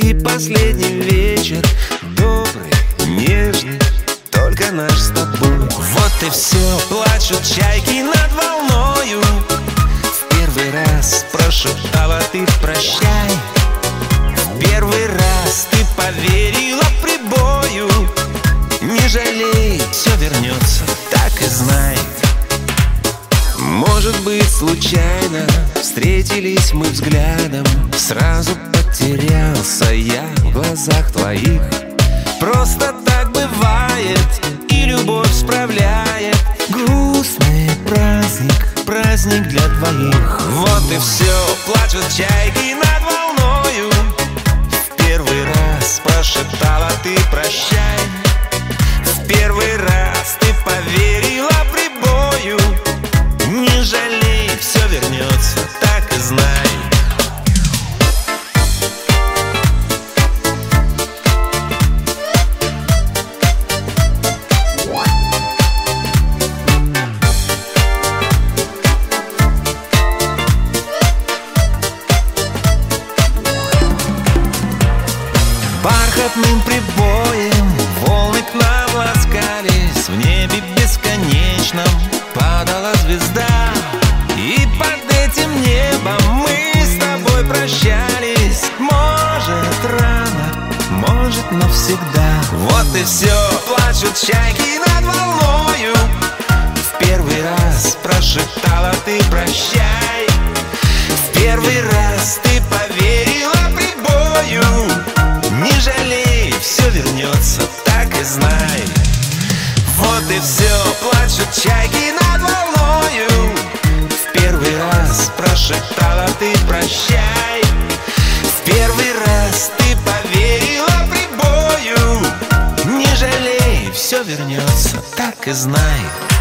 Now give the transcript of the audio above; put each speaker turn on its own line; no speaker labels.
И последний вечер, добрый, нежный, только наш с тобой. Вот и все, плачут чайки над волною. В первый раз прошептала ты прощай. В первый раз ты поверила прибою. Не жалей, все вернется, так и знай. Может быть, случайно встретились мы взглядом. Сразу потерялся я в глазах твоих. Просто так бывает, и любовь справляет. Грустный праздник, праздник для двоих. Вот и все, плачут чайки над волною. В первый раз прошептала ты прощай. В первый раз ты поверила прибою. Не жалей, все вернется, так и знай. Бархатным прибоем волны к нам ласкались. В небе бесконечном падала звезда. И под этим небом мы с тобой прощались. Может, рано, может, навсегда. Вот и все, плачут чайки над волною. В первый раз прошептала ты прощай. В первый раз ты поверила прибою. Не жалей, все вернется, так и знай. Вот и все, плачут чайки над волною. В первый раз прошептала ты прощай. В первый раз ты поверила прибою. Не жалей, все вернется, так и знай.